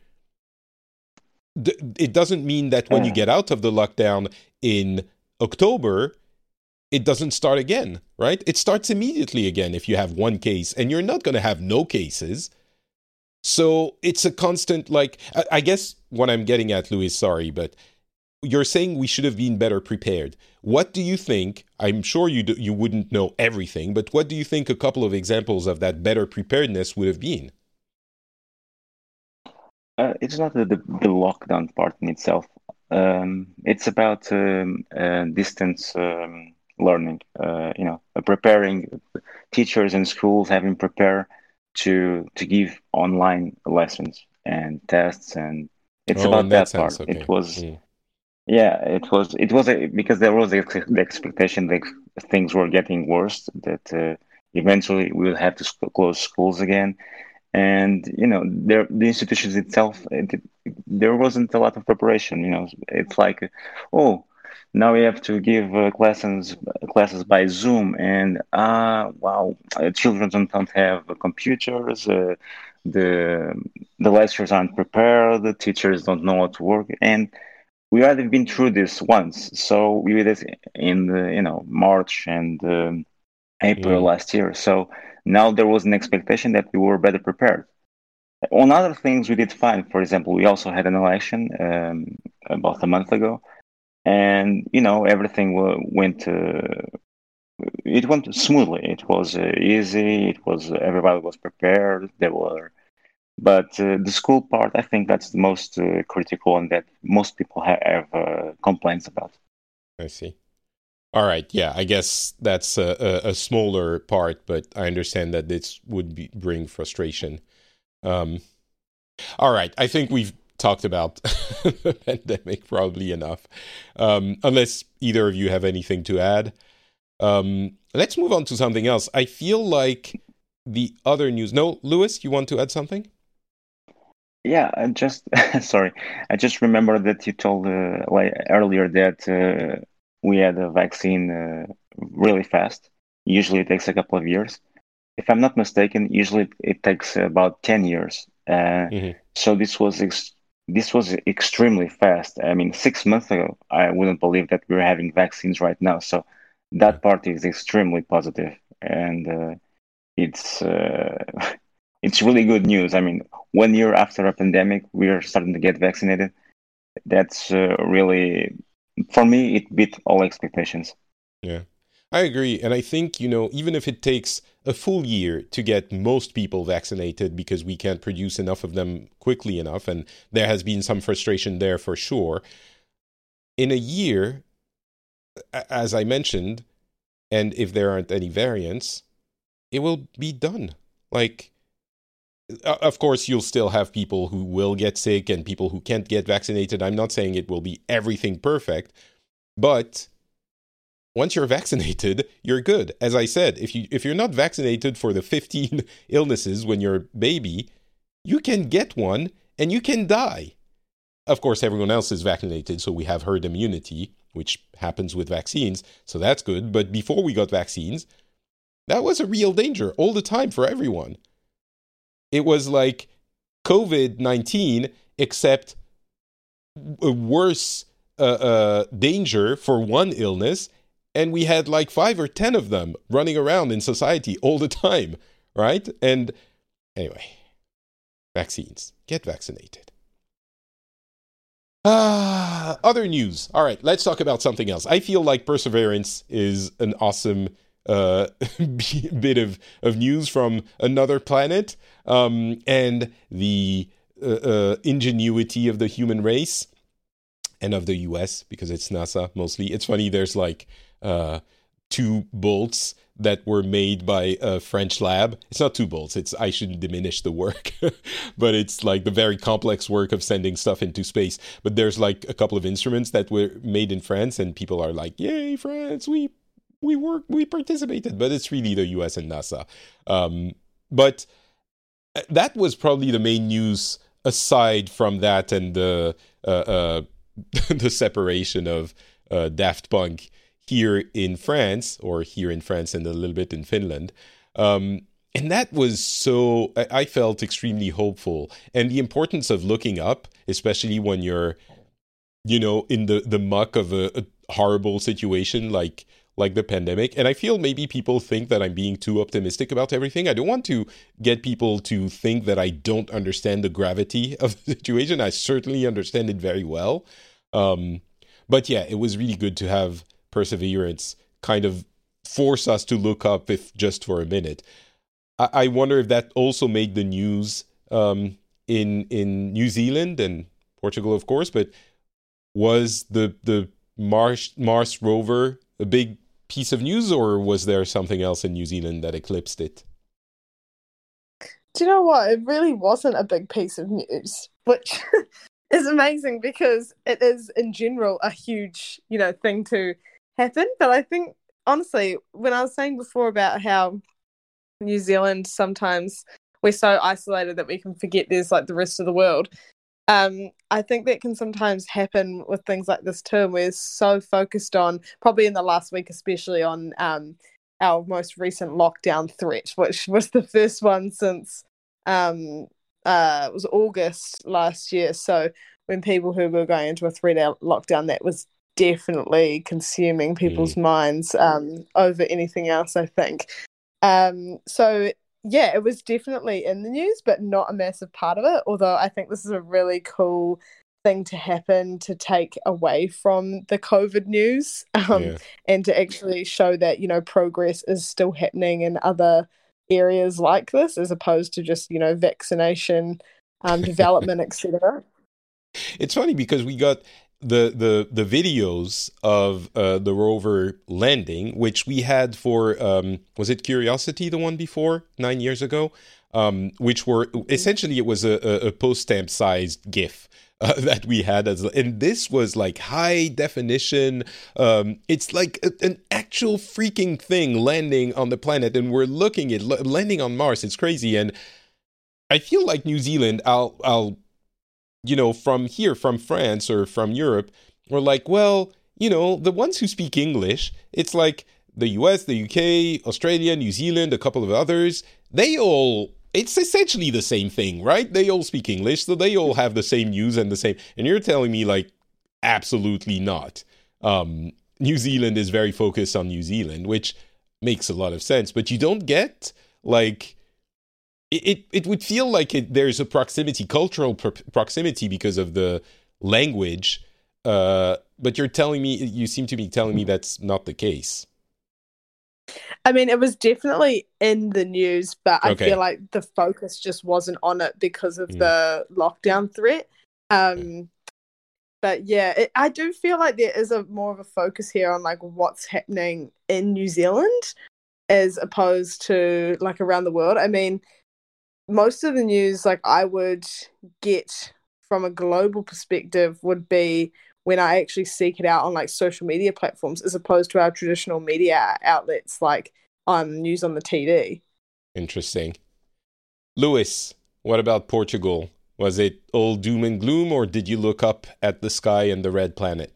it doesn't mean that when you get out of the lockdown in October, it doesn't start again, right? It starts immediately again if you have one case, and you're not going to have no cases. So it's a constant, like, I guess what I'm getting at, Louis, sorry, but you're saying we should have been better prepared. What do you think? I'm sure you wouldn't know everything, but what do you think a couple of examples of that better preparedness would have been? It's not the lockdown part in itself. It's about distance learning. Preparing teachers and schools having prepared to give online lessons and tests, and it's about In that that sense, part. okay. It was. Yeah, it was because there was the expectation that things were getting worse, that eventually we'll have to close schools again. And the institutions itself, there wasn't a lot of preparation. It's like, oh, now we have to give classes by Zoom, and wow, children don't have computers. The the lectures aren't prepared. The teachers don't know how to work, and we already been through this once. So we did it in March and April last year. So now there was an expectation that we were better prepared. On other things, we did fine. For example, we also had an election about a month ago, and everything went. It went smoothly. It was easy. It was everybody was prepared. But the school part, I think that's the most critical, and that most people have complaints about. I see. All right. Yeah, I guess that's a smaller part, but I understand that this would bring frustration. All right. I think we've talked about the pandemic probably enough. Unless either of you have anything to add. Let's move on to something else. I feel like the other news... No, Louis, you want to add something? Yeah, I just sorry. I just remember that you told earlier that we had a vaccine really fast. Usually it takes a couple of years. If I'm not mistaken, usually it takes about 10 years. So this was extremely fast. I mean, 6 months ago, I wouldn't believe that we were having vaccines right now. So that part is extremely positive, and it's it's really good news. I mean, 1 year after a pandemic, we are starting to get vaccinated. That's really, for me, it beat all expectations. Yeah, I agree. And I think, even if it takes a full year to get most people vaccinated because we can't produce enough of them quickly enough, and there has been some frustration there for sure, in a year, as I mentioned, and if there aren't any variants, it will be done. Like, of course, you'll still have people who will get sick and people who can't get vaccinated. I'm not saying it will be everything perfect, but once you're vaccinated, you're good. As I said, if you're not vaccinated for the 15 illnesses when you're a baby, you can get one and you can die. Of course, everyone else is vaccinated, so we have herd immunity, which happens with vaccines, so that's good. But before we got vaccines, that was a real danger all the time for everyone. It was like COVID-19, except a worse danger for one illness, and we had like 5 or 10 of them running around in society all the time, right? And anyway, vaccines. Get vaccinated. Other news. All right, let's talk about something else. I feel like Perseverance is an awesome bit of news from another planet, and the ingenuity of the human race and of the US, because it's NASA mostly. It's funny, there's like 2 bolts that were made by a French lab. It's not 2 bolts. I shouldn't diminish the work, but it's like the very complex work of sending stuff into space. But there's like a couple of instruments that were made in France, and people are like, "Yay, France! We participated." But it's really the US and NASA. But that was probably the main news, aside from that and the the separation of Daft Punk here in France and a little bit in Finland. And that was so, I felt extremely hopeful. And the importance of looking up, especially when you're, in the muck of a horrible situation like like the pandemic. And I feel maybe people think that I'm being too optimistic about everything. I don't want to get people to think that I don't understand the gravity of the situation. I certainly understand it very well. But yeah, it was really good to have Perseverance kind of force us to look up, if just for a minute. I wonder if that also made the news in New Zealand and Portugal, of course, but was the Mars rover a big piece of news, or was there something else in New Zealand that eclipsed it? Do you know what? It really wasn't a big piece of news, which is amazing because it is in general a huge, thing to happen. But I think, honestly, when I was saying before about how New Zealand, sometimes we're so isolated that we can forget there's like the rest of the world. I think that can sometimes happen with things like this too. We're so focused on, probably in the last week especially, on our most recent lockdown threat, which was the first one since it was August last year. So when people who were going into a 3-day lockdown, that was definitely consuming people's minds over anything else, I think. So yeah, it was definitely in the news, but not a massive part of it. Although I think this is a really cool thing to happen to take away from the COVID news, and to actually show that, progress is still happening in other areas like this, as opposed to just, vaccination, development, etc. It's funny because we got the videos of the rover landing, which we had for was it Curiosity, the one before 9 years ago, which were essentially, it was a post-stamp sized GIF that we had, and this was like high definition. It's like an actual freaking thing landing on the planet, and we're looking at landing on Mars. It's crazy, and I feel like New Zealand, I'll from here, from France or from Europe, we're like, well, the ones who speak English, it's like the US, the UK, Australia, New Zealand, a couple of others, it's essentially the same thing, right? They all speak English, so they all have the same news and you're telling me like, absolutely not. New Zealand is very focused on New Zealand, which makes a lot of sense, but you don't get like, it would feel like there's a cultural proximity because of the language, but you seem to be telling me that's not the case. I mean, it was definitely in the news, but I feel like the focus just wasn't on it because of the lockdown threat. But yeah, I do feel like there is more of a focus here on like what's happening in New Zealand as opposed to like around the world. I mean, most of the news like I would get from a global perspective would be when I actually seek it out on like social media platforms, as opposed to our traditional media outlets like news on the TV. Interesting. Lewis, what about Portugal? Was it all doom and gloom, or did you look up at the sky and the red planet?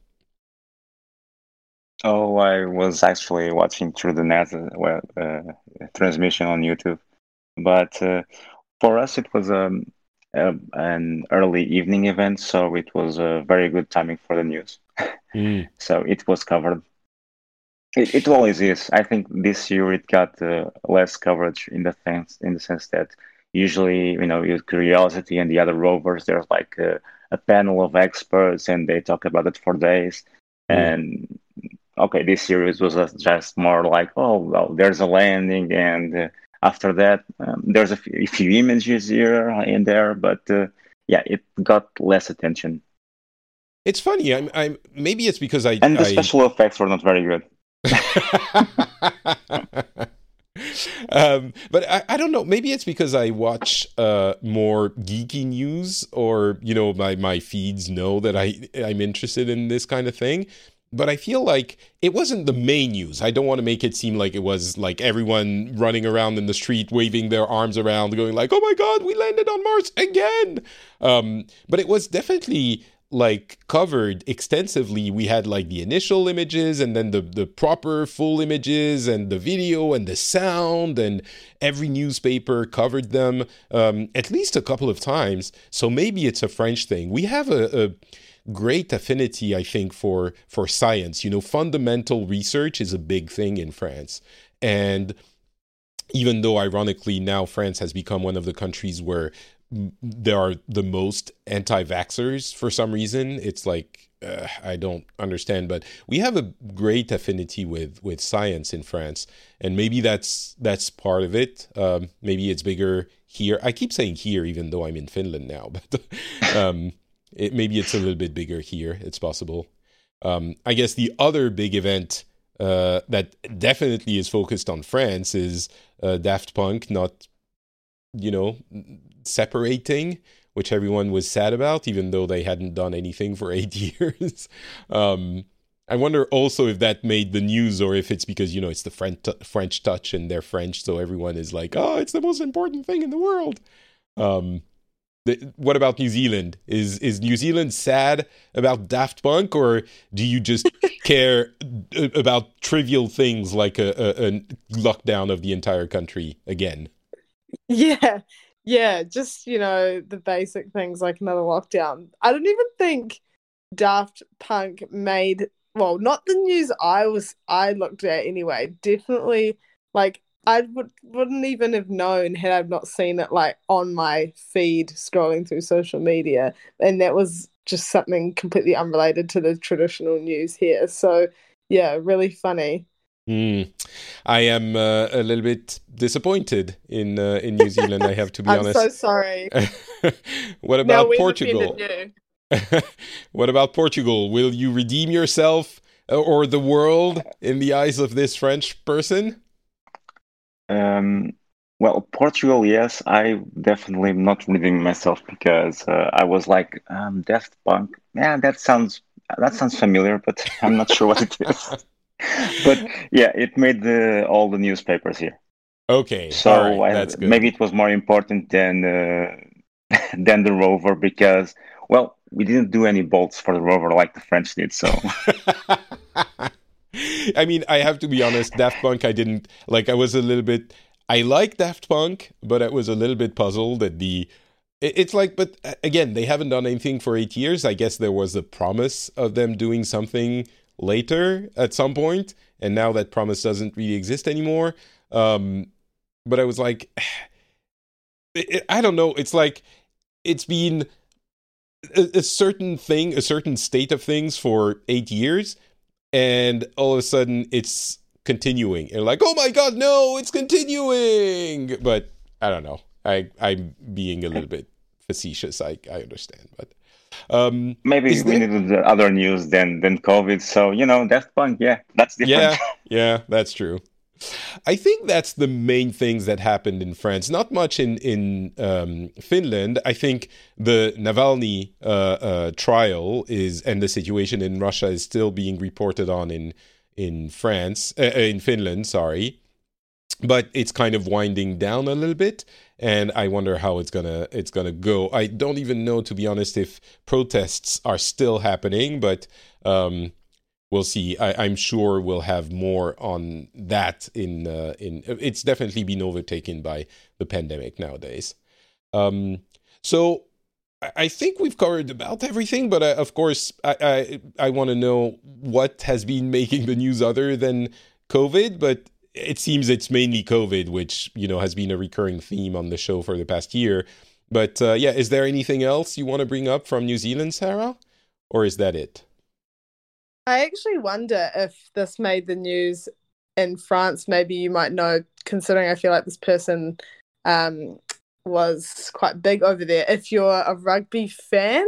Oh, I was actually watching through the net transmission on YouTube. But for us, it was an early evening event, so it was a very good timing for the news. So it was covered. It always is. I think this year it got less coverage in the sense that usually, with Curiosity and the other rovers, there's like a panel of experts and they talk about it for days. And okay, this series was just more like, oh, well, there's a landing, and after that, there's a few images here and there, but yeah, it got less attention. It's funny. I'm maybe it's because the special effects were not very good. But I don't know. Maybe it's because I watch more geeky news, or my feeds know that I'm interested in this kind of thing. But I feel like it wasn't the main news. I don't want to make it seem like it was like everyone running around in the street waving their arms around going like, oh my God, we landed on Mars again. But it was definitely like covered extensively. We had like the initial images and then the proper full images and the video and the sound, and every newspaper covered them at least a couple of times. So maybe it's a French thing. We have great affinity, I think, for science. Fundamental research is a big thing in France. And even though, ironically, now France has become one of the countries where there are the most anti-vaxxers for some reason. It's like, I don't understand, but we have a great affinity with science in France, and maybe that's part of it. Maybe it's bigger here. I keep saying here, even though I'm in Finland now, but maybe it's a little bit bigger here. It's possible. I guess the other big event that definitely is focused on France is Daft Punk not, separating, which everyone was sad about, even though they hadn't done anything for 8 years. I wonder also if that made the news, or if it's because, it's the French touch and they're French, so everyone is like, oh, it's the most important thing in the world. What about New Zealand? Is New Zealand sad about Daft Punk, or do you just care about trivial things like a lockdown of the entire country again? Yeah, just, the basic things like another lockdown. I don't even think Daft Punk made, well, not the news I looked at anyway. Definitely, like, I wouldn't even have known had I not seen it, like, on my feed scrolling through social media. And that was just something completely unrelated to the traditional news here. So, yeah, really funny. I am a little bit disappointed in New Zealand, I have to be honest. I'm so sorry. What about Portugal? What about Portugal? Will you redeem yourself or the world in the eyes of this French person? Well, Portugal, yes. I definitely am not redeeming myself because I was like, Daft Punk. Yeah, that sounds familiar, but I'm not sure what it is. But yeah, it made all the newspapers here. Okay, so right, that's good. Maybe it was more important than than the rover because, well, we didn't do any bolts for the rover like the French did. So, I mean, I have to be honest. Daft Punk, I didn't like. I was a little bit. I like Daft Punk, but I was a little bit puzzled at It's like, but again, they haven't done anything for 8 years. I guess there was a promise of them doing something later at some point, and now that promise doesn't really exist anymore. But I was like, I don't know. It's like it's been a certain thing, a certain state of things for 8 years, and all of a sudden it's continuing. And like, oh my God, no, it's continuing. But I don't know. I'm being a little bit facetious. I understand, but. Maybe we needed other news than COVID. So, Daft Punk, yeah, that's different. Yeah, that's true. I think that's the main things that happened in France. Not much in Finland. I think the Navalny trial and the situation in Russia is still being reported on in Finland. Sorry. But it's kind of winding down a little bit, and I wonder how it's gonna go. I don't even know, to be honest, if protests are still happening, but we'll see. I'm sure we'll have more on that. It's definitely been overtaken by the pandemic nowadays. So I think we've covered about everything, but of course, I want to know what has been making the news other than COVID, but. It seems it's mainly COVID, which, has been a recurring theme on the show for the past year. But is there anything else you want to bring up from New Zealand, Sarah? Or is that it? I actually wonder if this made the news in France. Maybe you might know, considering I feel like this person was quite big over there. If you're a rugby fan,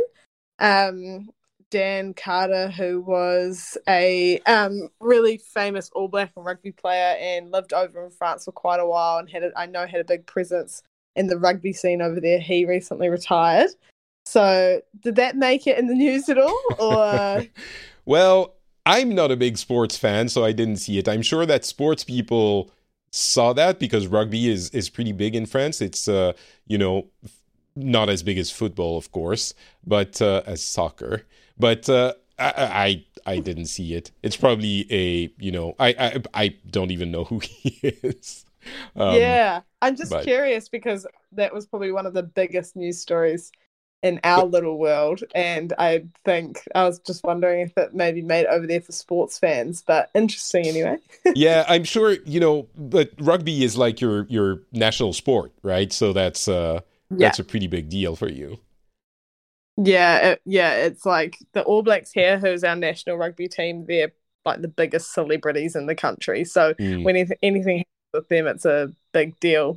Dan Carter, who was a really famous All Black and rugby player and lived over in France for quite a while and had a big presence in the rugby scene over there. He recently retired. So did that make it in the news at all? Or Well, I'm not a big sports fan, so I didn't see it. I'm sure that sports people saw that because rugby is pretty big in France. It's not as big as football, of course, but as soccer. But I didn't see it. It's probably I don't even know who he is. Yeah, I'm just curious because that was probably one of the biggest news stories in our little world. And I think I was just wondering if it maybe made it over there for sports fans, but interesting anyway. Yeah, I'm sure, but rugby is like your national sport, right? So that's a pretty big deal for you. Yeah, it's like the All Blacks here, who's our national rugby team, they're like the biggest celebrities in the country. So when anything happens with them, it's a big deal.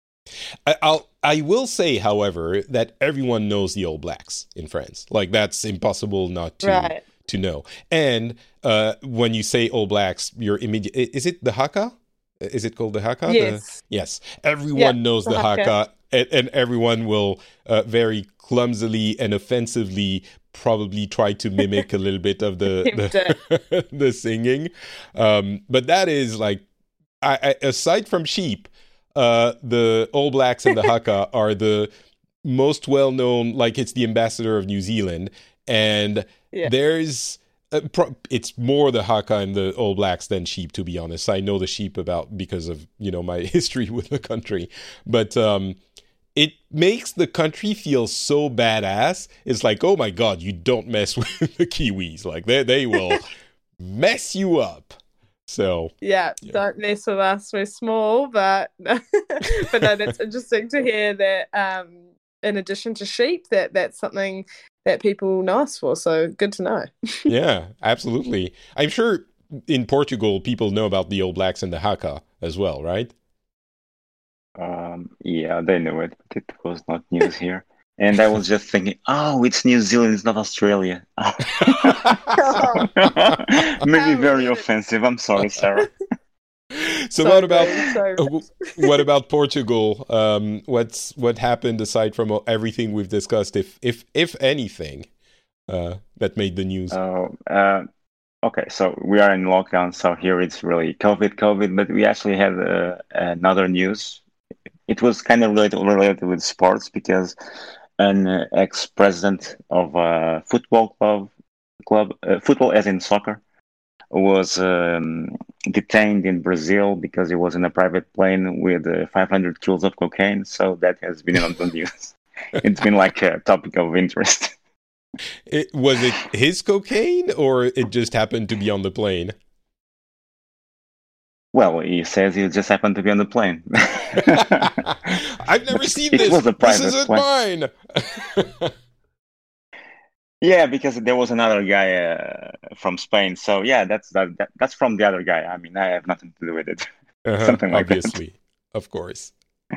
I will say, however, that everyone knows the All Blacks in France. Like, that's impossible not to know. And when you say All Blacks, you're immediate. Is it the Haka? Is it called the Haka? Yes. Yes. Everyone knows the Haka, and everyone will very clumsily and offensively probably try to mimic a little bit of the singing. But that is like, aside from sheep, the All Blacks and the Haka are the most well-known, like it's the ambassador of New Zealand. And there's, it's more the Haka and the All Blacks than sheep, to be honest. I know the sheep because of, my history with the country. But it makes the country feel so badass. It's like, oh my God, you don't mess with the Kiwis. Like, they will mess you up. So don't mess with us. We're small, but no, that's interesting to hear that. In addition to sheep, that's something that people know us for. So good to know. Yeah, absolutely. I'm sure in Portugal people know about the All Blacks and the Haka as well, right? Yeah, they know it, but it was not news here. And I was just thinking, oh, it's New Zealand, it's not Australia. Maybe very offensive. I'm sorry, Sarah. So what about Portugal? What happened aside from everything we've discussed, if anything, that made the news? Okay, so we are in lockdown, so here it's really COVID, but we actually had another news. It was kind of related with sports because an ex-president of a football club, football as in soccer, was detained in Brazil because he was in a private plane with 500 kilos of cocaine. So that has been on the news. It's been like a topic of interest. Was it his cocaine or it just happened to be on the plane? Well, he says he just happened to be on the plane. I've never seen this. This isn't mine. Yeah, because there was another guy from Spain. So yeah, that's from the other guy. I mean, I have nothing to do with it. Something like obviously, that. Of course.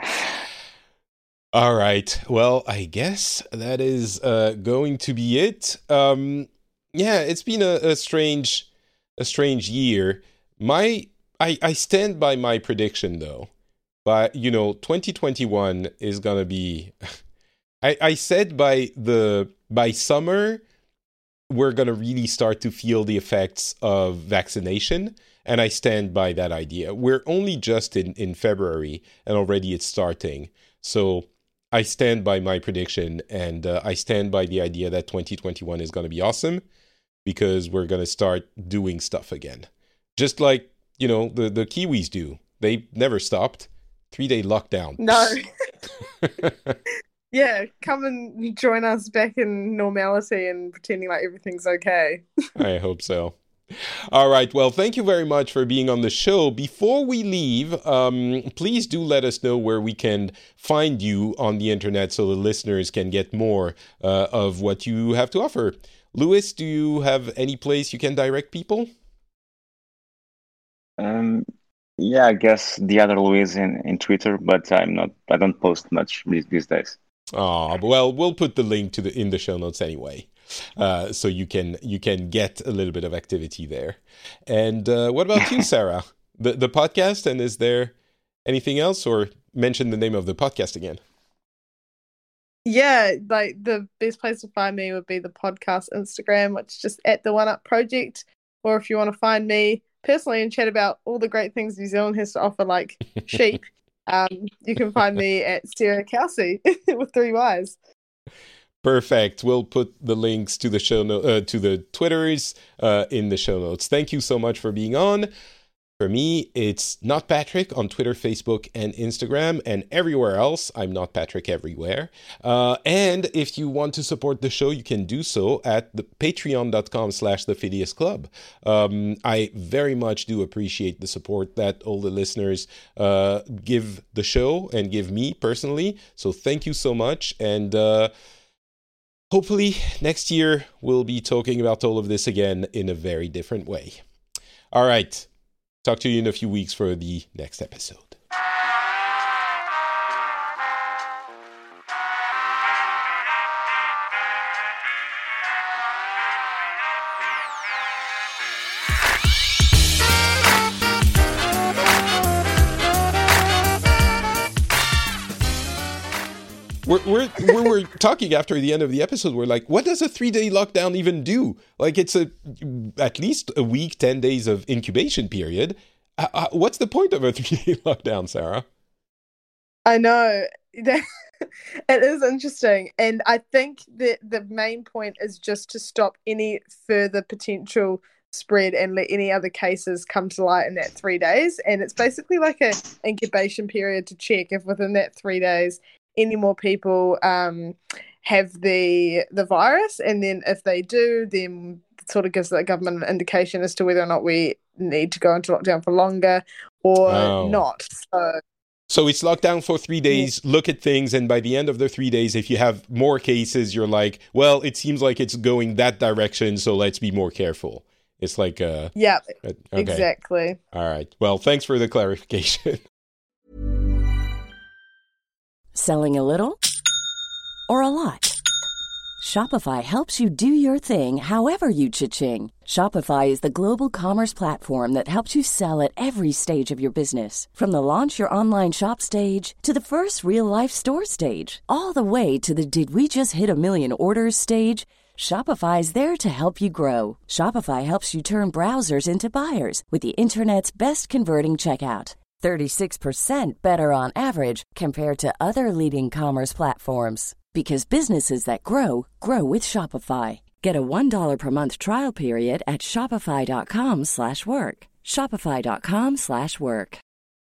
All right. Well, I guess that is going to be it. It's been a strange year. I stand by my prediction, though. But, 2021 is going to be... I said by summer, we're going to really start to feel the effects of vaccination. And I stand by that idea. We're only just in February, and already it's starting. So I stand by my prediction, and I stand by the idea that 2021 is going to be awesome because we're going to start doing stuff again. Just like, the Kiwis do. They never stopped. 3-day lockdown. No. Yeah, come and join us back in normality and pretending like everything's okay. I hope so. All right. Well, thank you very much for being on the show. Before we leave, please do let us know where we can find you on the internet so the listeners can get more of what you have to offer. Louis, do you have any place you can direct people? Yeah, I guess the other Louis in Twitter, but I don't post much these days. Oh, well, we'll put the link in the show notes anyway, so you can get a little bit of activity there. And what about you, Sarah? The podcast, and is there anything else, or mention the name of the podcast again? Yeah, like the best place to find me would be the podcast Instagram, which is just at the One Up Project. Or if you want to find me personally and chat about all the great things New Zealand has to offer, like sheep, you can find me at Sarah Kelsey with 3 Ys. Perfect. We'll put the links to the show to the Twitters in the show notes. Thank you so much for being on. For me, it's Not Patrick on Twitter, Facebook, and Instagram, and everywhere else. I'm Not Patrick everywhere. And if you want to support the show, you can do so at the patreon.com/The Phileas Club. I very much do appreciate the support that all the listeners give the show and give me personally. So thank you so much. And hopefully next year we'll be talking about all of this again in a very different way. All right. Talk to you in a few weeks for the next episode. We were talking after the end of the episode. We're like, what does a 3-day lockdown even do? Like, it's at least a week, 10 days of incubation period. What's the point of a 3-day lockdown, Sarah? I know. It is interesting. And I think that the main point is just to stop any further potential spread and let any other cases come to light in that 3 days. And it's basically like an incubation period to check if within that 3 days any more people have the virus, and then if they do, then it sort of gives the government an indication as to whether or not we need to go into lockdown for longer or not. So it's locked down for 3 days, look at things, and by the end of the 3 days, if you have more cases, you're like, well, it seems like it's going that direction, so let's be more careful. It's like yeah, okay. Exactly. All right. Well, thanks for the clarification. Selling a little or a lot? Shopify helps you do your thing however you cha-ching. Shopify is the global commerce platform that helps you sell at every stage of your business. From the launch your online shop stage to the first real-life store stage, all the way to the did we just hit a million orders stage. Shopify is there to help you grow. Shopify helps you turn browsers into buyers with the internet's best converting checkout. 36% better on average compared to other leading commerce platforms. Because businesses that grow, grow with Shopify. Get a $1 per month trial period at shopify.com/work. Shopify.com/work.